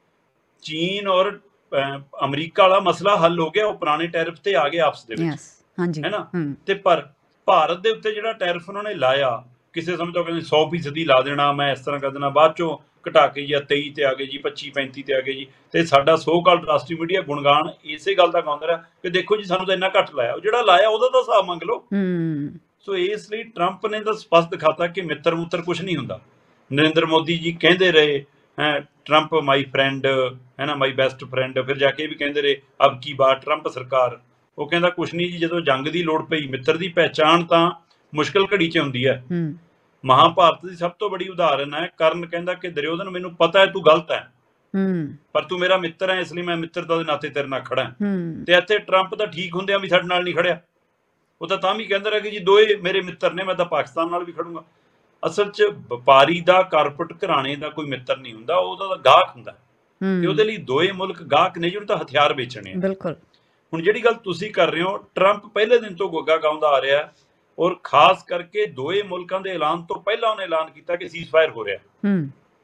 ਚੀਨ ਔਰ ਅਮਰੀਕਾ ਵਾਲਾ ਮਸਲਾ ਹੱਲ ਹੋ ਗਿਆ, ਉਹ ਪੁਰਾਣੇ ਟੈਰਿਫ ਤੇ ਆ ਗਏ ਆਪਸ ਦੇ ਵਿੱਚ, ਹੈ ਨਾ। ਤੇ ਪਰ ਭਾਰਤ ਦੇ ਉੱਤੇ ਜਿਹੜਾ ਟੈਰਿਫ ਉਹਨਾਂ ਨੇ ਲਾਇਆ, ਕਿਸੇ ਸਮੇਂ ਤੋਂ ਕਹਿੰਦੇ 100% ਲਾ ਦੇਣਾ, ਮੈਂ ਇਸ ਤਰ੍ਹਾਂ ਕਰ ਦੇਣਾ, ਬਾਅਦ ਚੋਂ ਘਟਾ ਕੇ ਜਾਂ 23 ਤੇ ਆ ਗਏ ਜੀ, 25-35 ਤੇ ਆ ਗਏ ਜੀ। ਤੇ ਸਾਡਾ ਸੋ ਕਾਲਡ ਰਾਸ਼ਟਰੀ ਮੀਡੀਆ ਗੁਣਗਾਨ ਇਸੇ ਗੱਲ ਦਾ ਗਾਉਂਦਾ ਰਿਹਾ ਕਿ ਦੇਖੋ ਜੀ ਸਾਨੂੰ ਤਾਂ ਇੰਨਾ ਘੱਟ ਲਾਇਆ, ਉਹ ਜਿਹੜਾ ਲਾਇਆ ਉਹਦਾ ਤਾਂ ਹਿਸਾਬ ਮੰਗ ਲਓ। ਸੋ ਇਸ ਲਈ ਟਰੰਪ ਨੇ ਤਾਂ ਸਪਸ਼ਟ ਦਿਖਾਤਾ ਕਿ ਮਿੱਤਰ ਮੁੱਤਰ ਕੁਛ ਨਹੀਂ ਹੁੰਦਾ। ਨਰਿੰਦਰ ਮੋਦੀ ਜੀ ਕਹਿੰਦੇ ਰਹੇ ਟਰੰਪ ਮਾਈ ਫਰੈਂਡ, ਹੈ ਨਾ, ਮਾਈ ਬੈਸਟ ਫਰੈਂਡ। ਫਿਰ ਜਾ ਕੇ ਵੀ ਕਹਿੰਦੇ ਰਹੇ ਅਬ ਕੀ ਬਾਤ ਟਰੰਪ ਸਰਕਾਰ। ਉਹ ਕਹਿੰਦਾ ਕੁਛ ਨਹੀਂ ਜੀ, ਜਦੋਂ ਜੰਗ ਦੀ ਲੋੜ ਪਈ ਮਿੱਤਰ ਦੀ ਪਹਿਚਾਣ ਤਾਂ ਮੁਸ਼ਕਿਲ ਘੜੀ 'ਚ ਹੁੰਦੀ ਹੈ। ਮਹਾਭਾਰਤ ਦੀ ਸਭ ਤੋਂ ਬੜੀ ਉਦਾਹਰਨ ਹੈ, ਕਰਨ ਕਹਿੰਦਾ ਕਿ ਦੁਰਯੋਧਨ ਮੈਨੂੰ ਪਤਾ ਹੈ ਤੂੰ ਗਲਤ ਹੈ, ਪਰ ਤੂੰ ਮੇਰਾ ਮਿੱਤਰ ਹੈ, ਇਸ ਲਈ ਮੈਂ ਮਿੱਤਰਤਾ ਦੇ ਨਾਤੇ ਤੇਰੇ ਨਾਲ ਖੜਾ। ਤੇ ਇੱਥੇ ਟਰੰਪ ਤਾਂ ਠੀਕ ਹੁੰਦਿਆਂ ਵੀ ਸਾਡੇ ਨਾਲ ਨਹੀਂ ਖੜਿਆ, ਉਹ ਤਾਂ ਵੀ ਕਹਿੰਦਾ ਰਿਹਾ ਕਿ ਜੀ ਦੋਏ ਮੇਰੇ ਮਿੱਤਰ ਨੇ, ਮੈਂ ਤਾਂ ਪਾਕਿਸਤਾਨ ਨਾਲ ਵੀ ਖੜੂੰਗਾ। ਅਸਲ 'ਚ ਵਪਾਰੀ ਦਾ, ਕਾਰਪੋਰੇਟ ਘਰਾਣੇ ਦਾ ਕੋਈ ਮਿੱਤਰ ਨਹੀਂ ਹੁੰਦਾ, ਉਹਦਾ ਤਾਂ ਗਾਹਕ ਹੁੰਦਾ। ਤੇ ਉਹਦੇ ਲਈ ਦੋਏ ਮੁਲਕ ਗਾਹਕ ਨੇ ਜਿਹਨੂੰ ਤਾਂ ਹਥਿਆਰ ਵੇਚਣੇ ਆ। ਬਿਲਕੁਲ। ਹੁਣ ਜਿਹੜੀ ਗੱਲ ਤੁਸੀਂ ਕਰ ਰਹੇ ਹੋ, ਟਰੰਪ ਪਹਿਲੇ ਦਿਨ ਤੋਂ ਗੋਗਾ ਗਾਉਂਦਾ ਆ ਰਿਹਾ, ਔਰ ਖਾਸ ਕਰਕੇ ਦੋਏ ਮੁਲਕਾਂ ਦੇ ਐਲਾਨ ਤੋਂ ਪਹਿਲਾਂ ਉਹਨੇ ਐਲਾਨ ਕੀਤਾ ਕਿ ਸੀਜ਼ ਫਾਇਰ ਹੋ ਰਿਹਾ।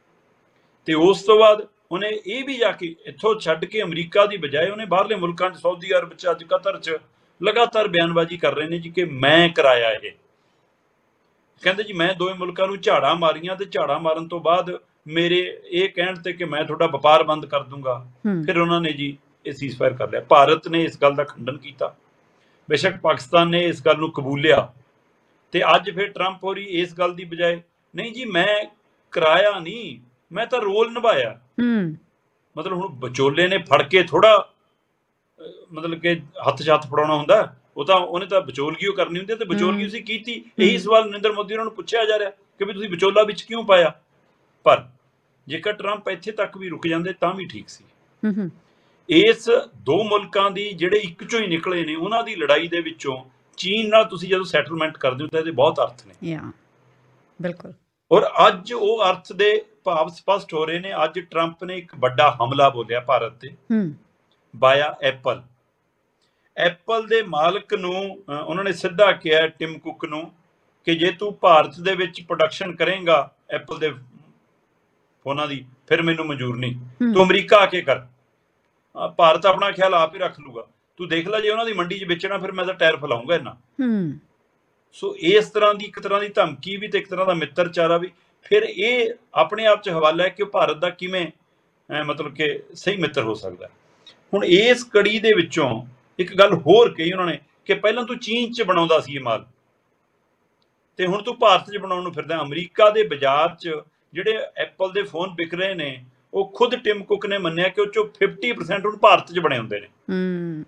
ਤੇ ਉਸ ਤੋਂ ਬਾਅਦ ਉਹਨੇ ਇਹ ਵੀ ਜਾ ਕੇ ਇੱਥੋਂ ਛੱਡ ਕੇ ਅਮਰੀਕਾ ਦੀ ਬਜਾਏ ਉਹਨੇ ਬਾਹਰਲੇ ਮੁਲਕਾਂ 'ਚ, ਸਾਊਦੀ ਅਰਬ 'ਚ, ਅੱਜ ਕਤਰ 'ਚ ਲਗਾਤਾਰ ਬਿਆਨਬਾਜ਼ੀ ਕਰ ਰਹੇ ਨੇ ਜੀ ਕਿ ਮੈਂ ਕਰਾਇਆ ਇਹ। ਕਹਿੰਦੇ ਜੀ ਮੈਂ ਦੋਵੇਂ ਮੁਲਕਾਂ ਨੂੰ ਝਾੜਾਂ ਮਾਰੀਆਂ ਤੇ ਝਾੜਾਂ ਮਾਰਨ ਤੋਂ ਬਾਅਦ ਮੇਰੇ ਇਹ ਕਹਿਣ ਤੇ ਕਿ ਮੈਂ ਤੁਹਾਡਾ ਵਪਾਰ ਬੰਦ ਕਰ ਦੂੰਗਾ, ਫਿਰ ਉਹਨਾਂ ਨੇ ਜੀ ਇਹ ਸੀਜ਼ ਫਾਇਰ ਕਰ ਲਿਆ। ਭਾਰਤ ਨੇ ਇਸ ਗੱਲ ਦਾ ਖੰਡਨ ਕੀਤਾ, ਬੇਸ਼ੱਕ ਪਾਕਿਸਤਾਨ ਨੇ ਇਸ ਗੱਲ ਨੂੰ ਕਬੂਲਿਆ। ਤੇ ਅੱਜ ਫਿਰ ਟਰੰਪ ਹੋਰੀ ਇਸ ਗੱਲ ਦੀ ਬਜਾਏ ਨਹੀਂ ਜੀ ਮੈਂ ਕਰਾਇਆ ਨਹੀਂ, ਮੈਂ ਤਾਂ ਰੋਲ ਨਿਭਾਇਆ। ਮਤਲਬ ਹੁਣ ਵਿਚੋਲੇ ਨੇ ਫੜ ਕੇ ਥੋੜਾ ਮਤਲਬ ਕਿ ਹੱਥ 'ਚ ਹੱਥ ਫੜਾਉਣਾ ਹੁੰਦਾ, ਉਹ ਤਾਂ ਉਹਨੇ ਤਾਂ ਵਿਚੋਲਗੀ ਉਹ ਕਰਨੀ ਹੁੰਦੀ, ਤੇ ਵਿਚੋਲਗੀ ਤੁਸੀਂ ਕੀਤੀ। ਇਹੀ ਸਵਾਲ ਨਰਿੰਦਰ ਮੋਦੀ ਉਹਨਾਂ ਨੂੰ ਪੁੱਛਿਆ ਜਾ ਰਿਹਾ ਕਿ ਵੀ ਤੁਸੀਂ ਵਿਚੋਲਾ ਵਿੱਚ ਕਿਉਂ ਪਾਇਆ। ਪਰ ਜੇਕਰ ਟਰੰਪ ਇੱਥੇ ਤੱਕ ਵੀ ਰੁਕ ਜਾਂਦੇ ਤਾਂ ਵੀ ਠੀਕ ਸੀ। ਇਸ ਦੋ ਮੁਲਕਾਂ ਦੀ ਜਿਹੜੇ ਇੱਕ ਚੋਂ ਹੀ ਨਿਕਲੇ ਨੇ, ਉਹਨਾਂ ਦੀ ਲੜਾਈ ਦੇ ਵਿੱਚੋਂ ਚੀਨ ਨਾਲ ਤੁਸੀਂ ਜਦੋਂ ਸੈਟਲਮੈਂਟ ਕਰਦੇ ਹੋ ਤਾਂ ਇਹਦੇ ਬਹੁਤ ਅਰਥ ਨੇ। ਬਿਲਕੁਲ। ਔਰ ਅੱਜ ਉਹ ਅਰਥ ਦੇ ਭਾਵ ਸਪਸ਼ਟ ਹੋ ਰਹੇ ਨੇ। ਅੱਜ ਟਰੰਪ ਨੇ ਇੱਕ ਵੱਡਾ ਹਮਲਾ ਬੋਲਿਆ ਭਾਰਤ ਤੇ ਬਾਇਆ ਐਪਲ। ਐਪਲ ਦੇ ਮਾਲਕ ਨੂੰ ਉਹਨਾਂ ਨੇ ਸਿੱਧਾ ਕਿਹਾ, ਟਿਮ ਕੁੱਕ ਨੂੰ, ਕਿ ਜੇ ਤੂੰ ਭਾਰਤ ਦੇ ਵਿੱਚ ਪ੍ਰੋਡਕਸ਼ਨ ਕਰੇਗਾ ਐਪਲ ਦੇ ਫੋਨਾਂ ਦੀ, ਫਿਰ ਮੈਨੂੰ ਮਨਜ਼ੂਰ ਨਹੀਂ, ਤੂੰ ਅਮਰੀਕਾ ਆ ਕੇ ਕਰ, ਭਾਰਤ ਆਪਣਾ ਖਿਆਲ ਆਪ ਹੀ ਰੱਖ ਲੂਗਾ, ਤੂੰ ਦੇਖ ਲੈ ਜੇ ਉਹਨਾਂ ਦੀ ਮੰਡੀ 'ਚ ਵੇਚਣਾ ਫਿਰ ਮੈਂ ਤਾਂ ਟੈਰਿਫ ਲਾਉਂਗਾ ਇੰਨਾ। ਸੋ ਇਸ ਤਰ੍ਹਾਂ ਦੀ ਇੱਕ ਤਰ੍ਹਾਂ ਦੀ ਧਮਕੀ ਵੀ ਤੇ ਇੱਕ ਤਰ੍ਹਾਂ ਦਾ ਮਿੱਤਰਚਾਰਾ ਵੀ। ਫਿਰ ਇਹ ਆਪਣੇ ਆਪ 'ਚ ਹਵਾਲਾ ਹੈ ਕਿ ਭਾਰਤ ਦਾ ਕਿਵੇਂ ਮਤਲਬ ਕਿ ਸਹੀ ਮਿੱਤਰ ਹੋ ਸਕਦਾ। ਹੁਣ ਇਸ ਕੜੀ ਦੇ ਵਿੱਚੋਂ ਇੱਕ ਗੱਲ ਹੋਰ ਕਹੀ ਉਹਨਾਂ ਨੇ ਕਿ ਪਹਿਲਾਂ ਤੂੰ ਚੀਨ 'ਚ ਬਣਾਉਂਦਾ ਸੀ ਇਹ ਮਾਲ, ਤੇ ਹੁਣ ਤੂੰ ਭਾਰਤ 'ਚ ਬਣਾਉਣ ਨੂੰ ਫਿਰਦਾ। ਅਮਰੀਕਾ ਦੇ ਬਾਜ਼ਾਰ 'ਚ ਜਿਹੜੇ ਐਪਲ ਦੇ ਫੋਨ ਵਿਕ ਰਹੇ ਨੇ, ਉਹ ਖੁਦ ਟਿਮ ਕੁੱਕ ਨੇ ਮੰਨਿਆ ਕਿ ਉਹ 'ਚੋਂ 50% ਹੁਣ ਭਾਰਤ 'ਚ ਬਣੇ ਹੁੰਦੇ ਨੇ।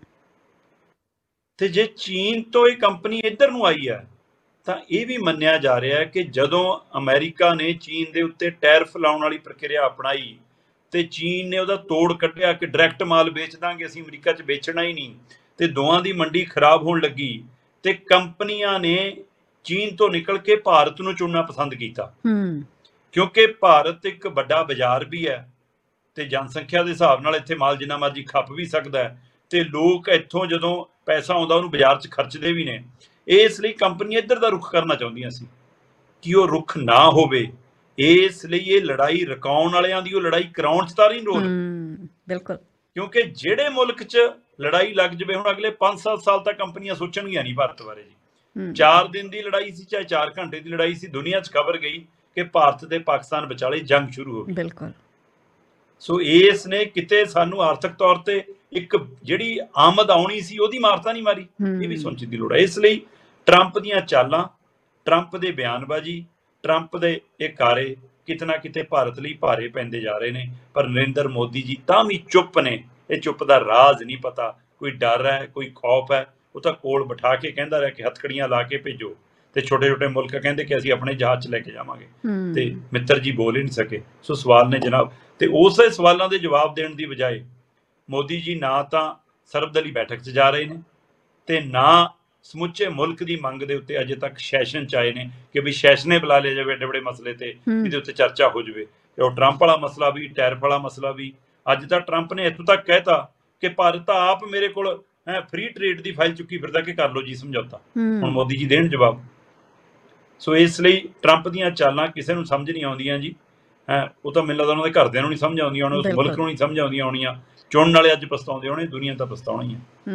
ਤੇ ਜੇ ਚੀਨ ਤੋਂ ਇਹ ਕੰਪਨੀ ਇੱਧਰ ਨੂੰ ਆਈ ਹੈ ਤਾਂ ਇਹ ਵੀ ਮੰਨਿਆ ਜਾ ਰਿਹਾ ਹੈ ਕਿ ਜਦੋਂ ਅਮਰੀਕਾ ਨੇ ਚੀਨ ਦੇ ਉੱਤੇ ਟੈਰਿਫ ਲਾਉਣ ਵਾਲੀ ਪ੍ਰਕਿਰਿਆ ਅਪਣਾਈ ਤੇ ਚੀਨ ਨੇ ਉਹਦਾ ਤੋੜ ਕੱਢਿਆ ਕਿ ਡਾਇਰੈਕਟ ਮਾਲ ਵੇਚ ਦਾਂਗੇ ਅਸੀਂ, ਅਮਰੀਕਾ 'ਚ ਵੇਚਣਾ ਹੀ ਨਹੀਂ, ਤੇ ਦੋਵਾਂ ਦੀ ਮੰਡੀ ਖਰਾਬ ਹੋਣ ਲੱਗੀ ਤੇ ਕੰਪਨੀਆਂ ਨੇ ਚੀਨ ਤੋਂ ਨਿਕਲ ਕੇ ਭਾਰਤ ਨੂੰ ਚੁਣਨਾ ਪਸੰਦ ਕੀਤਾ। ਕਿਉਂਕਿ ਭਾਰਤ ਇੱਕ ਵੱਡਾ ਬਾਜ਼ਾਰ ਵੀ ਹੈ ਤੇ ਜਨਸੰਖਿਆ ਦੇ ਹਿਸਾਬ ਨਾਲ ਇੱਥੇ ਮਾਲ ਜਿੰਨਾ ਮਰਜ਼ੀ ਖੱਪ ਵੀ ਸਕਦਾ ਹੈ ਤੇ ਲੋਕ ਇੱਥੋਂ ਜਦੋਂ ਪੈਸਾ ਆਉਂਦਾ ਉਹਨੂੰ ਬਾਜ਼ਾਰ 'ਚ ਖਰਚਦੇ ਵੀ ਨੇ। ਇਸ ਲਈ ਕੰਪਨੀਆਂ ਇੱਧਰ ਦਾ ਰੁਖ ਕਰਨਾ ਚਾਹੁੰਦੀਆਂ ਸੀ ਕਿ ਉਹ ਰੁਖ ਨਾ ਹੋਵੇ। ਇਸ ਲਈ ਇਹ ਲੜਾਈ ਰਕਾਉਣ ਵਾਲਿਆਂ ਦੀ ਉਹ ਲੜਾਈ ਕਰਾਉਣ 'ਚ ਤਾਂ ਨਹੀਂ ਰੋਲ। ਬਿਲਕੁਲ, ਕਿਉਂਕਿ ਜਿਹੜੇ ਮੁਲਕ 'ਚ ਲੜਾਈ ਲੱਗ ਜਾਵੇ, ਹੁਣ ਅਗਲੇ 5-7 ਸਾਲ ਤੱਕ ਕੰਪਨੀਆਂ ਸੋਚਣਗੀਆਂ ਨਹੀਂ ਭਾਰਤ ਬਾਰੇ ਜੀ। 4 ਦਿਨ ਦੀ ਲੜਾਈ ਸੀ ਚਾਹੇ 4 ਘੰਟੇ ਦੀ ਲੜਾਈ ਸੀ, ਦੁਨੀਆ 'ਚ ਖਬਰ ਗਈ ਕਿ ਭਾਰਤ ਤੇ ਪਾਕਿਸਤਾਨ ਵਿਚਾਲੇ ਜੰਗ ਸ਼ੁਰੂ ਹੋ ਗਈ। ਬਿਲਕੁਲ। ਸੋ ਇਸ ਨੇ ਕਿਤੇ ਸਾਨੂੰ ਆਰਥਿਕ ਤੌਰ ਤੇ ਇੱਕ ਜਿਹੜੀ ਆਮਦ ਆਉਣੀ ਸੀ ਉਹਦੀ ਮਾਰਤਾ ਨਹੀਂ ਮਾਰੀ, ਇਹ ਵੀ ਸੋਚਣ ਦੀ ਲੋੜ ਹੈ। ਇਸ ਲਈ ਟਰੰਪ ਦੀਆਂ ਚਾਲਾਂ, ਟਰੰਪ ਦੇ ਬਿਆਨਬਾਜ਼ੀ, ਟਰੰਪ ਦੇ ਇਹ ਕਾਰੇ ਕਿਤੇ ਨਾ ਕਿਤੇ ਭਾਰਤ ਲਈ ਭਾਰੇ ਪੈਂਦੇ ਜਾ ਰਹੇ ਨੇ। ਪਰ ਨਰਿੰਦਰ ਮੋਦੀ ਜੀ ਤਾਂ ਵੀ ਚੁੱਪ ਨੇ। ਇਹ ਚੁੱਪ ਦਾ ਰਾਜ਼ ਨਹੀਂ ਪਤਾ, ਕੋਈ ਡਰ ਹੈ, ਕੋਈ ਖੌਫ ਹੈ। ਉਹ ਤਾਂ ਕੋਲ ਬਿਠਾ ਕੇ ਕਹਿੰਦਾ ਰਿਹਾ ਕਿ ਹੱਥਕੜੀਆਂ ਲਾ ਕੇ ਭੇਜੋ, ਤੇ ਛੋਟੇ ਛੋਟੇ ਮੁਲਕ ਕਹਿੰਦੇ ਕਿ ਅਸੀਂ ਆਪਣੇ ਜਹਾਜ਼ 'ਚ ਲੈ ਕੇ ਜਾਵਾਂਗੇ, ਤੇ ਮਿੱਤਰ ਜੀ ਬੋਲ ਹੀ ਨਹੀਂ ਸਕੇ। ਸੋ ਸਵਾਲ ਨੇ ਜਨਾਬ, ਤੇ ਉਸੇ ਸਵਾਲਾਂ ਦੇ ਜਵਾਬ ਦੇਣ ਦੀ ਬਜਾਏ ਮੋਦੀ ਜੀ ਨਾ ਤਾਂ ਸਰਬਦਲੀ ਬੈਠਕ 'ਚ ਜਾ ਰਹੇ ਨੇ ਤੇ ਨਾ ਸਮੁੱਚੇ ਮੁਲਕ ਦੀ ਮੰਗ ਦੇ ਉੱਤੇ ਅਜੇ ਤੱਕ ਸੈਸ਼ਨ 'ਚ ਆਏ ਨੇ ਕਿ ਵੀ ਸੈਸ਼ਨੇ ਬੁਲਾ ਲਿਆ ਜਾਵੇ ਐਡੇ ਵੱਡੇ ਮਸਲੇ ਤੇ, ਇਹਦੇ ਉੱਤੇ ਚਰਚਾ ਹੋ ਜਾਵੇ। ਤੇ ਉਹ ਟਰੰਪ ਵਾਲਾ ਮਸਲਾ ਵੀ, ਟੈਰਿਫ ਵਾਲਾ ਮਸਲਾ ਵੀ। ਅੱਜ ਤਾਂ ਟਰੰਪ ਨੇ ਇੱਥੋਂ ਤੱਕ ਕਹਿਤਾ ਕਿ ਭਾਰਤ ਤਾਂ ਆਪ ਮੇਰੇ ਕੋਲ ਫ੍ਰੀ ਟ੍ਰੇਡ ਦੀ ਫਾਈਲ ਚੁੱਕੀ ਫਿਰਦਾ ਕਿ ਕਰ ਲਓ ਜੀ ਸਮਝੌਤਾ। ਹੁਣ ਮੋਦੀ ਜੀ ਦੇਣ ਜਵਾਬ। ਸੋ ਇਸ ਲਈ ਟਰੰਪ ਦੀਆਂ ਚਾਲਾਂ ਕਿਸੇ ਨੂੰ ਸਮਝ ਨਹੀਂ ਆਉਂਦੀਆਂ ਜੀ। ਉਹ ਤਾਂ ਮੈਨੂੰ ਲੱਗਦਾ ਉਹਨਾਂ ਦੇ ਘਰਦਿਆਂ ਨੂੰ ਨਹੀਂ ਸਮਝ ਆਉਂਦੀਆਂ ਹੋਣੀਆਂ, ਉਸ ਮੁਲਕ ਨੂੰ ਨਹੀਂ ਸਮਝ ਆਉਂਦੀਆਂ ਹੋਣੀਆਂ। ਚੁਣਨ ਵਾਲੇ ਅੱਜ ਪਛਤਾਉਂਦੇ ਹੋਣੇ, ਦੁਨੀਆ ਤਾਂ ਪਛਤਾਉਣੀ ਹੈ।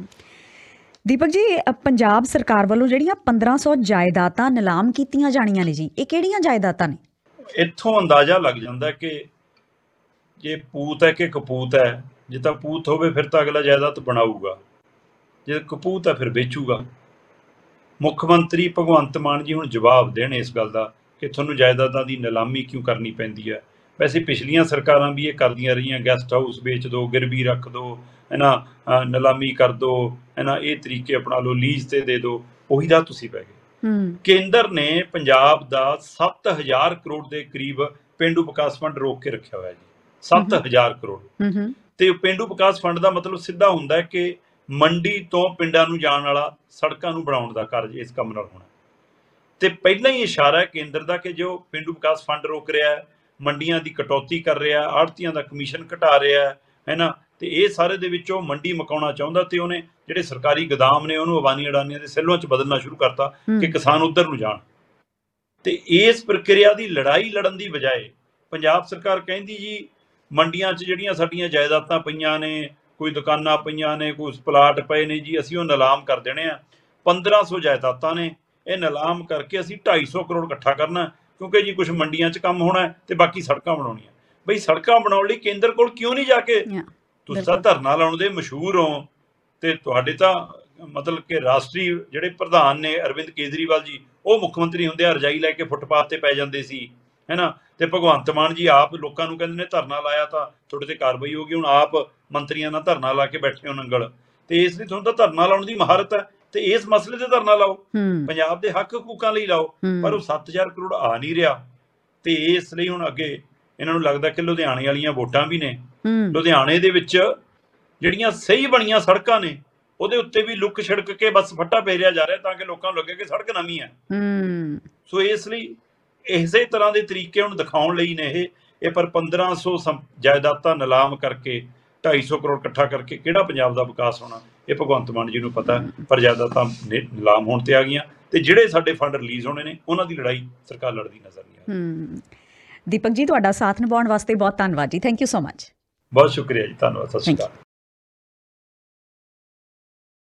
ਦੀਪਕ ਜੀ, ਪੰਜਾਬ ਸਰਕਾਰ ਵੱਲੋਂ ਜਿਹੜੀਆਂ 1500 ਜਾਇਦਾਦਾਂ ਨਿਲਾਮ ਕੀਤੀਆਂ ਜਾਣੀਆਂ ਨੇ ਜੀ, ਇਹ ਕਿਹੜੀਆਂ ਜਾਇਦਾਦਾਂ ਨੇ? ਇੱਥੋਂ ਅੰਦਾਜ਼ਾ ਲੱਗ ਜਾਂਦਾ ਕਿ ਜੇ ਪੂਤ ਹੈ ਕਿ ਕਪੂਤ ਹੈ। ਜੇ ਤਾਂ ਪੂਤ ਹੋਵੇ ਫਿਰ ਤਾਂ ਅਗਲਾ ਜਾਇਦਾਦ ਬਣਾਊਗਾ, ਜੇ ਕਪੂਤ ਹੈ ਫਿਰ ਵੇਚੂਗਾ। ਮੁੱਖ ਮੰਤਰੀ ਭਗਵੰਤ ਮਾਨ ਜੀ ਹੁਣ ਜਵਾਬ ਦੇਣ ਇਸ ਗੱਲ ਦਾ ਕਿ ਤੁਹਾਨੂੰ ਜਾਇਦਾਦਾਂ ਦੀ ਨਿਲਾਮੀ ਕਿਉਂ ਕਰਨੀ ਪੈਂਦੀ ਹੈ। ਵੈਸੇ ਪਿਛਲੀਆਂ ਸਰਕਾਰਾਂ ਵੀ ਇਹ ਕਰਦੀਆਂ ਰਹੀਆਂ, ਗੈਸਟ ਹਾਊਸ ਵੇਚ ਦਿਓ, ਗਿਰਵੀ ਰੱਖ ਦਿਓ, ਨਿਲਾਮੀ ਕਰ ਦਿਓ, ਇਹ ਤਰੀਕੇ ਅਪਣਾ ਲਓ, ਲੀਜ਼ ਤੇ ਦੇ ਦਿਓ, ਉਹੀ ਦਾ ਤੁਸੀਂ ਪੈ ਗਏ। ਕੇਂਦਰ ਨੇ ਪੰਜਾਬ ਦਾ 7000 ਕਰੋੜ ਦੇ ਕਰੀਬ ਪੇਂਡੂ ਵਿਕਾਸ ਫੰਡ ਰੋਕ ਕੇ ਰੱਖਿਆ ਹੋਇਆ ਜੀ। 7000 ਕਰੋੜ। ਤੇ ਪੇਂਡੂ ਵਿਕਾਸ ਫੰਡ ਦਾ ਮਤਲਬ ਸਿੱਧਾ ਹੁੰਦਾ ਹੈ ਕਿ ਮੰਡੀ ਤੋਂ ਪਿੰਡਾਂ ਨੂੰ ਜਾਣ ਵਾਲਾ ਸੜਕਾਂ ਨੂੰ ਬਣਾਉਣ ਦਾ ਕਾਰਜ ਇਸ ਕੰਮ ਨਾਲ ਹੋਣਾ। ਤੇ ਪਹਿਲਾਂ ਹੀ ਇਸ਼ਾਰਾ ਹੈ ਕੇਂਦਰ ਦਾ ਕਿ ਜੋ ਪੇਂਡੂ ਵਿਕਾਸ ਫੰਡ ਰੋਕ ਰਿਹਾ ਹੈ, ਮੰਡੀਆਂ ਦੀ ਕਟੌਤੀ ਕਰ ਰਿਹਾ, ਆੜ੍ਹਤੀਆਂ ਦਾ ਕਮਿਸ਼ਨ ਘਟਾ ਰਿਹਾ ਹੈ ਨਾ, ਤੇ ਇਹ ਸਾਰੇ ਦੇ ਵਿੱਚੋਂ ਮੰਡੀ ਮਕਾਉਣਾ ਚਾਹੁੰਦਾ ਤੇ ਉਹਨੇ ਜਿਹੜੇ ਸਰਕਾਰੀ ਗੋਦਾਮ ਨੇ ਉਹਨੂੰ ਅਬਾਨੀ ਅਡਾਨੀਆਂ ਦੇ ਸੈੱਲਾਂ 'ਚ ਬਦਲਣਾ ਸ਼ੁਰੂ ਕਰਤਾ ਕਿ ਕਿਸਾਨ ਉੱਧਰ ਨੂੰ ਜਾਣ। ਤੇ ਇਸ ਪ੍ਰਕਿਰਿਆ ਦੀ ਲੜਾਈ ਲੜਨ ਦੀ ਬਜਾਏ ਪੰਜਾਬ ਸਰਕਾਰ ਕਹਿੰਦੀ ਜੀ ਮੰਡੀਆਂ 'ਚ ਜਿਹੜੀਆਂ ਸਾਡੀਆਂ ਜਾਇਦਾਦਾਂ ਪਈਆਂ ਨੇ, ਕੋਈ ਦੁਕਾਨਾਂ ਪਈਆਂ ਨੇ, ਕੋਈ ਪਲਾਟ ਪਏ ਨੇ ਜੀ, ਅਸੀਂ ਉਹ ਨਿਲਾਮ ਕਰ ਦੇਣੇ ਆ। 1500 ਜਾਇਦਾਦਾਂ ਨੇ, ਇਹ ਨਿਲਾਮ ਕਰਕੇ ਅਸੀਂ 250 ਕਰੋੜ ਇਕੱਠਾ ਕਰਨਾ, ਕਿਉਂਕਿ ਜੀ ਕੁਝ ਮੰਡੀਆਂ 'ਚ ਕੰਮ ਹੋਣਾ ਤੇ ਬਾਕੀ ਸੜਕਾਂ ਬਣਾਉਣੀਆਂ। ਬਈ ਸੜਕਾਂ ਬਣਾਉਣ ਲਈ ਕੇਂਦਰ ਕੋਲ ਕਿਉਂ ਨਹੀਂ ਜਾ ਕੇ? ਤੁਸੀਂ ਤਾਂ ਧਰਨਾ ਲਾਉਣ ਦੇ ਮਸ਼ਹੂਰ ਹੋ, ਤੇ ਤੁਹਾਡੇ ਤਾਂ ਮਤਲਬ ਕਿ ਰਾਸ਼ਟਰੀ ਜਿਹੜੇ ਪ੍ਰਧਾਨ ਨੇ ਅਰਵਿੰਦ ਕੇਜਰੀਵਾਲ ਜੀ, ਉਹ ਮੁੱਖ ਮੰਤਰੀ ਹੁੰਦੇ ਆ, ਰਜਾਈ ਲੈ ਕੇ ਫੁੱਟਪਾਥ ਤੇ ਪੈ ਜਾਂਦੇ ਸੀ, ਹੈ ਨਾ। ਤੇ ਭਗਵੰਤ ਮਾਨ ਜੀ ਆਪ ਲੋਕਾਂ ਨੂੰ ਕਹਿੰਦੇ ਨੇ ਧਰਨਾ ਲਾਇਆ ਤਾਂ ਤੁਹਾਡੇ ਤੇ ਕਾਰਵਾਈ ਹੋ ਗਈ, ਹੁਣ ਆਪ ਮੰਤਰੀਆਂ ਨਾਲ ਧਰਨਾ ਲਾ ਕੇ ਬੈਠੇ ਹੋ ਨੰਗਲ। ਤੇ ਇਸ ਲਈ ਤੁਹਾਨੂੰ ਤਾਂ ਧਰਨਾ ਲਾਉਣ ਦੀ ਮਹਾਰਤ ਹੈ, ਤੇ ਇਸ ਮਸਲੇ ਤੇ ਧਰਨਾ ਲਾਓ, ਪੰਜਾਬ ਦੇ ਹੱਕ ਹਕੂਕਾਂ ਲਈ ਲਾਓ। ਪਰ ਉਹ 7000 ਕਰੋੜ ਆ ਨਹੀਂ ਰਿਹਾ। ਤੇ ਇਸ ਲਈ ਹੁਣ ਅੱਗੇ ਇਹਨਾਂ ਨੂੰ ਲੱਗਦਾ ਕਿ ਲੁਧਿਆਣੇ ਵਾਲੀਆਂ ਵੋਟਾਂ ਵੀ ਨੇ, ਲੁਧਿਆਣੇ ਦੇ ਵਿੱਚ ਜਿਹੜੀਆਂ ਸਹੀ ਬਣੀਆਂ ਸੜਕਾਂ ਨੇ ਉਹਦੇ ਉੱਤੇ ਵੀ ਲੁੱਕ ਛਿੜਕ ਕੇ ਬਸ ਫੱਟਾ ਫੇਰਿਆ ਜਾ ਰਿਹਾ ਤਾਂ ਕਿ ਲੋਕਾਂ ਨੂੰ ਲੱਗੇ ਕਿ ਸੜਕ ਨਵੀਂ ਹੈ। ਸੋ ਇਸ ਲਈ ਇਸੇ ਤਰ੍ਹਾਂ ਦੇ ਤਰੀਕੇ ਹੁਣ ਦਿਖਾਉਣ ਲਈ ਨੇ ਇਹ ਪਰ 1500 ਜਾਇਦਾਦਾਂ ਨਿਲਾਮ ਕਰਕੇ 250 ਕਰੋੜ ਇਕੱਠਾ ਕਰਕੇ ਕਿਹੜਾ ਪੰਜਾਬ ਦਾ ਵਿਕਾਸ ਹੋਣਾ, ਇਹ ਭਗਵੰਤ ਮਾਨ ਜੀ ਨੂੰ ਪਤਾ। ਪਰ ਜਾਇਦਾਦਾਂ ਨਿਲਾਮ ਹੋਣ ਤੇ ਆ ਗਈਆਂ ਤੇ ਜਿਹੜੇ ਸਾਡੇ ਫੰਡ ਰਿਲੀਜ਼ ਹੋਣੇ ਨੇ ਉਹਨਾਂ ਦੀ ਲੜਾਈ ਸਰਕਾਰ ਲੜਦੀ ਨਜ਼ਰ ਨਹੀਂ ਆ ਰਹੀ। ਦੀਪਕ ਜੀ, ਤੁਹਾਡਾ ਸਾਥ ਨਿਭਾਉਣ ਵਾਸਤੇ ਬਹੁਤ ਧੰਨਵਾਦ ਜੀ। Thank you so much. ਬਹੁਤ ਸ਼ੁਕਰੀਆ ਜੀ, ਧੰਨਵਾਦ। ਸਤਿ ਸ਼੍ਰੀ ਅਕਾਲ।